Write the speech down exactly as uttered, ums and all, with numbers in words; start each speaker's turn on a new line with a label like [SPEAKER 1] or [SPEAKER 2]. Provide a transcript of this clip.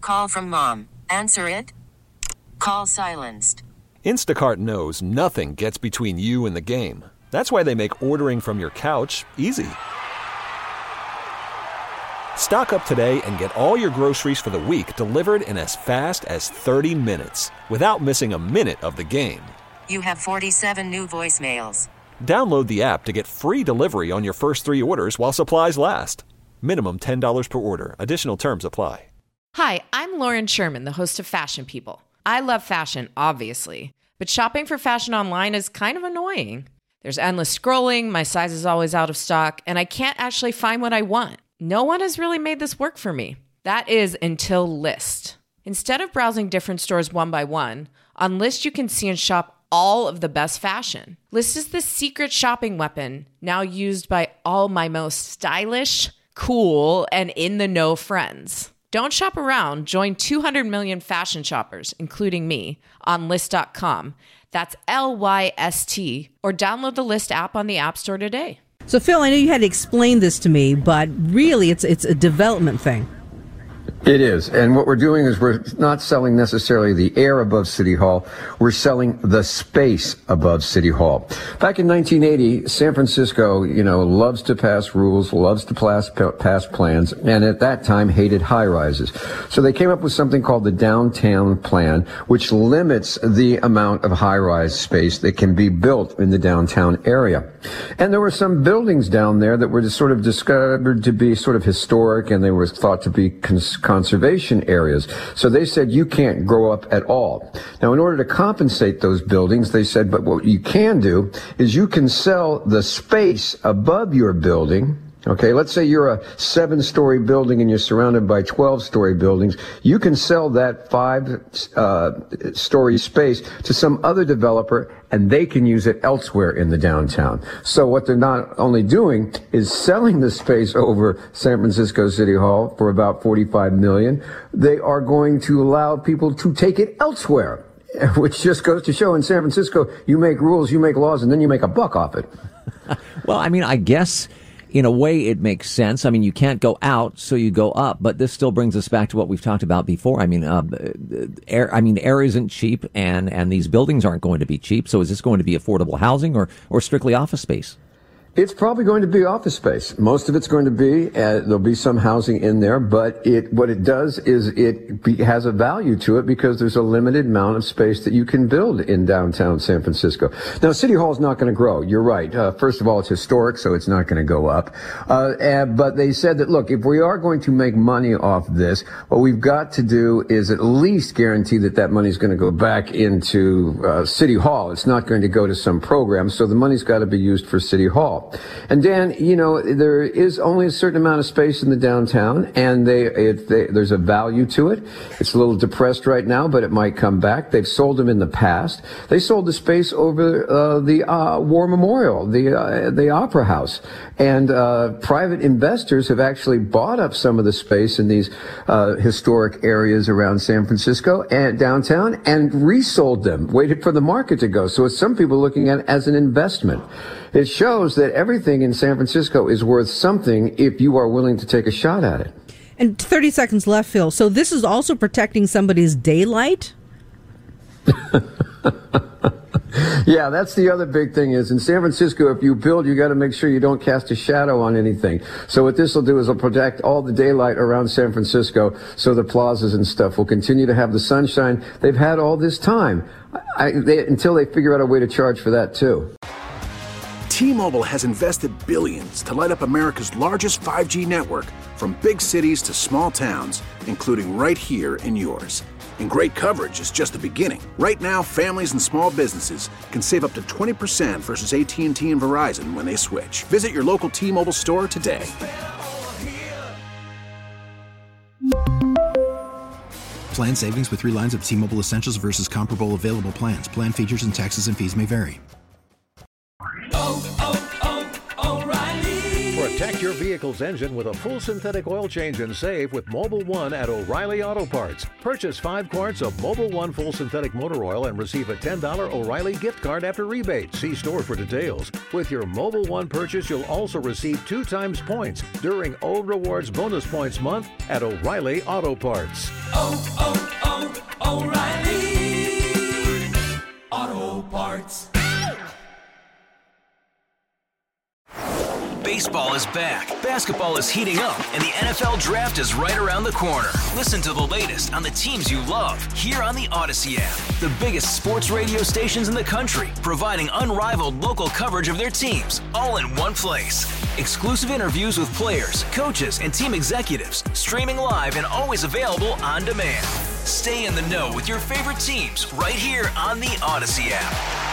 [SPEAKER 1] call from mom. Answer it. Call silenced.
[SPEAKER 2] Instacart knows nothing gets between you and the game. That's why they make ordering from your couch easy. Stock up today and get all your groceries for the week delivered in as fast as thirty minutes without missing a minute of the game.
[SPEAKER 1] You have forty-seven new voicemails.
[SPEAKER 2] Download the app to get free delivery on your first three orders while supplies last. Minimum ten dollars per order. Additional terms apply.
[SPEAKER 3] Hi, I'm Lauren Sherman, the host of Fashion People. I love fashion, obviously, but shopping for fashion online is kind of annoying. There's endless scrolling, my size is always out of stock, and I can't actually find what I want. No one has really made this work for me. That is until Lyst. Instead of browsing different stores one by one, on Lyst you can see and shop all of the best fashion. Lyst is the secret shopping weapon now used by all my most stylish, cool, and in-the-know friends. Don't shop around. Join two hundred million fashion shoppers, including me, on Lyst dot com. That's L Y S T, or download the Lyst app on the App Store today.
[SPEAKER 4] So, Phil, I know you had to explain this to me, but really it's it's a development thing.
[SPEAKER 5] It is. And what we're doing is we're not selling necessarily the air above City Hall. We're selling the space above City Hall. Back in nineteen eighty, San Francisco, you know, loves to pass rules, loves to pass, pass plans, and at that time hated high rises. So they came up with something called the Downtown Plan, which limits the amount of high rise space that can be built in the downtown area. And there were some buildings down there that were just sort of discovered to be sort of historic, and they were thought to be cons- conservation areas. So they said you can't grow up at all. Now, in order to compensate those buildings, they said, but what you can do is you can sell the space above your building. Okay, let's say you're a seven-story building and you're surrounded by twelve-story buildings. You can sell that five-story uh, space to some other developer, and they can use it elsewhere in the downtown. So what they're not only doing is selling the space over San Francisco City Hall for about forty-five million dollars. They are going to allow people to take it elsewhere, which just goes to show in San Francisco, you make rules, you make laws, and then you make a buck off it.
[SPEAKER 6] Well, I mean, I guess in a way it makes sense. I mean, you can't go out, so you go up. But this still brings us back to what we've talked about before. I mean, uh, air. I mean, air isn't cheap, and and these buildings aren't going to be cheap. So is this going to be affordable housing or or strictly office space?
[SPEAKER 5] It's probably going to be office space. Most of it's going to be, uh, there'll be some housing in there, but it, what it does is it be, has a value to it because there's a limited amount of space that you can build in downtown San Francisco. Now, City Hall is not going to grow. You're right. Uh, first of all, it's historic, so it's not going to go up. Uh, and, but they said that, look, if we are going to make money off this, what we've got to do is at least guarantee that that money is going to go back into uh, City Hall. It's not going to go to some program, so the money's got to be used for City Hall. And Dan, you know, there is only a certain amount of space in the downtown, and they, it, they, there's a value to it. It's a little depressed right now, but it might come back. They've sold them in the past. They sold the space over uh, the uh, War Memorial, the uh, the Opera House, and uh, private investors have actually bought up some of the space in these uh, historic areas around San Francisco and downtown, and resold them. Waited for the market to go. So it's some people looking at it as an investment. It shows that everything in San Francisco is worth something if you are willing to take a shot at it.
[SPEAKER 4] And thirty seconds left, Phil. So this is also protecting somebody's daylight?
[SPEAKER 5] Yeah, that's the other big thing is in San Francisco, if you build, you got to make sure you don't cast a shadow on anything. So what this will do is it'll protect all the daylight around San Francisco so the plazas and stuff will continue to have the sunshine they've had all this time I, they, until they figure out a way to charge for that, too.
[SPEAKER 7] T-Mobile has invested billions to light up America's largest five G network from big cities to small towns, including right here in yours. And great coverage is just the beginning. Right now, families and small businesses can save up to twenty percent versus A T and T and Verizon when they switch. Visit your local T-Mobile store today.
[SPEAKER 8] Plan savings with three lines of T-Mobile Essentials versus comparable available plans. Plan features and taxes and fees may vary.
[SPEAKER 9] Oh, oh, oh, O'Reilly.
[SPEAKER 10] For a
[SPEAKER 9] Protect your vehicle's engine with a full synthetic oil change and save with Mobil one at O'Reilly Auto Parts. Purchase five quarts of Mobil one full synthetic motor oil and receive a ten dollars O'Reilly gift card after rebate. See store for details. With your Mobil one purchase, you'll also receive two times points during O Rewards Bonus Points Month at O'Reilly Auto Parts.
[SPEAKER 10] Oh, oh, oh, O'Reilly Auto Parts.
[SPEAKER 11] Baseball is back, basketball is heating up, and the N F L Draft is right around the corner. Listen to the latest on the teams you love here on the Odyssey app. The biggest sports radio stations in the country, providing unrivaled local coverage of their teams, all in one place. Exclusive interviews with players, coaches, and team executives, streaming live and always available on demand. Stay in the know with your favorite teams right here on the Odyssey app.